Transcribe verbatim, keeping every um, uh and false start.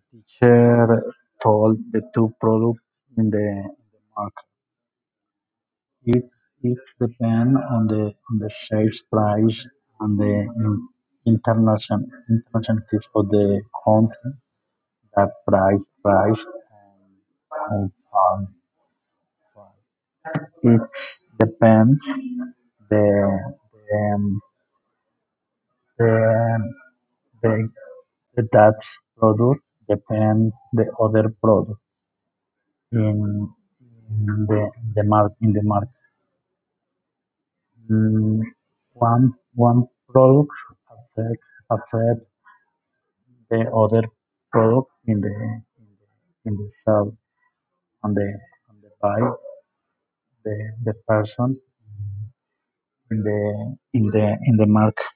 teacher told the two products in the, in the market. It it depends on the on the sales price and the in- international international of the country that price price and um, it depends the the um, the, the, the that product depend the other product in in the the mark in the market. Mm, one one product affect affect the other product in the in the, in the sell on the on the buy the the person in the in the in the market.